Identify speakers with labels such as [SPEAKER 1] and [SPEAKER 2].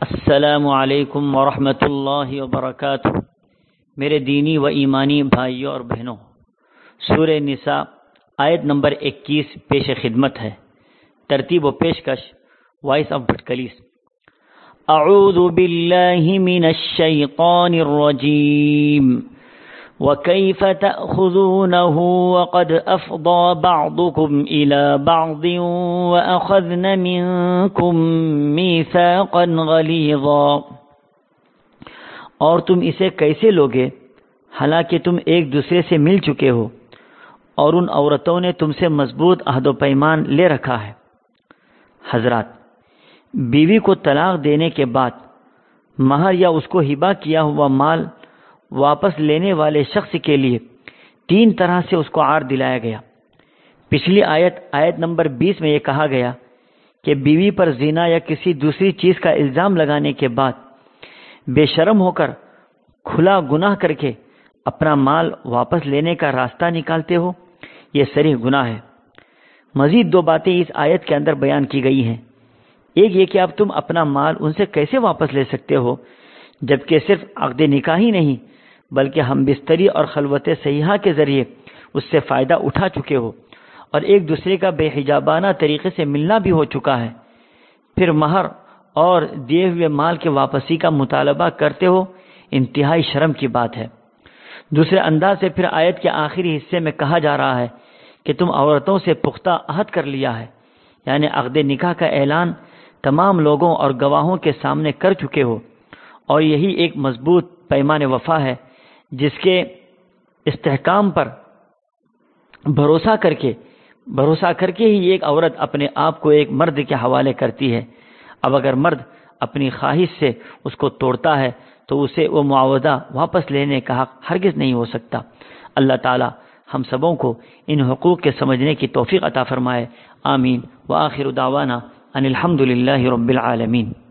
[SPEAKER 1] السلام علیکم ورحمۃ اللہ وبرکاتہ۔ میرے دینی و ایمانی بھائیوں اور بہنوں، سورہ نساء آیت نمبر 21 پیش خدمت ہے۔ ترتیب و پیشکش وائس آف بھٹکلیس۔ اعوذ باللہ من الشیطان الرجیم وَكَيْفَ تَأْخُذُونَهُ وَقَدْ أَفْضَى بَعْضُكُمْ إِلَى بَعْضٍ وَأَخَذْنَ مِنْكُمْ مِيثَاقًا غَلِيظًا۔ اور تم اسے کیسے لوگے حالانکہ تم ایک دوسرے سے مل چکے ہو اور ان عورتوں نے تم سے مضبوط عہد و پیمان لے رکھا ہے۔ حضرات، بیوی کو طلاق دینے کے بعد مہر یا اس کو ہبہ کیا ہوا مال واپس لینے والے شخص کے لیے 3 طرح سے اس کو عار دلایا گیا۔ پچھلی آیت نمبر 20 میں یہ کہا گیا کہ بیوی پر زنا یا کسی دوسری چیز کا الزام لگانے کے بعد بے شرم ہو کر کھلا گناہ کر کے اپنا مال واپس لینے کا راستہ نکالتے ہو، یہ صریح گناہ ہے۔ مزید 2 باتیں اس آیت کے اندر بیان کی گئی ہیں۔ ایک یہ کہ اب تم اپنا مال ان سے کیسے واپس لے سکتے ہو جبکہ صرف عقد نکاح ہی نہیں بلکہ ہم بستری اور خلوت صحیحہ کے ذریعے اس سے فائدہ اٹھا چکے ہو اور ایک دوسرے کا بے حجابانہ طریقے سے ملنا بھی ہو چکا ہے، پھر مہر اور دیے ہوئے مال کے واپسی کا مطالبہ کرتے ہو، انتہائی شرم کی بات ہے۔ دوسرے انداز سے پھر آیت کے آخری حصے میں کہا جا رہا ہے کہ تم عورتوں سے پختہ عہد کر لیا ہے، یعنی عقد نکاح کا اعلان تمام لوگوں اور گواہوں کے سامنے کر چکے ہو، اور یہی ایک مضبوط پیمان وفا ہے جس کے استحکام پر بھروسہ کر کے ہی ایک عورت اپنے آپ کو ایک مرد کے حوالے کرتی ہے۔ اب اگر مرد اپنی خواہش سے اس کو توڑتا ہے تو اسے وہ معاوضہ واپس لینے کا حق ہرگز نہیں ہو سکتا۔ اللہ تعالی ہم سبوں کو ان حقوق کے سمجھنے کی توفیق عطا فرمائے، آمین۔ وآخر دعوانا ان الحمد للہ رب العالمین۔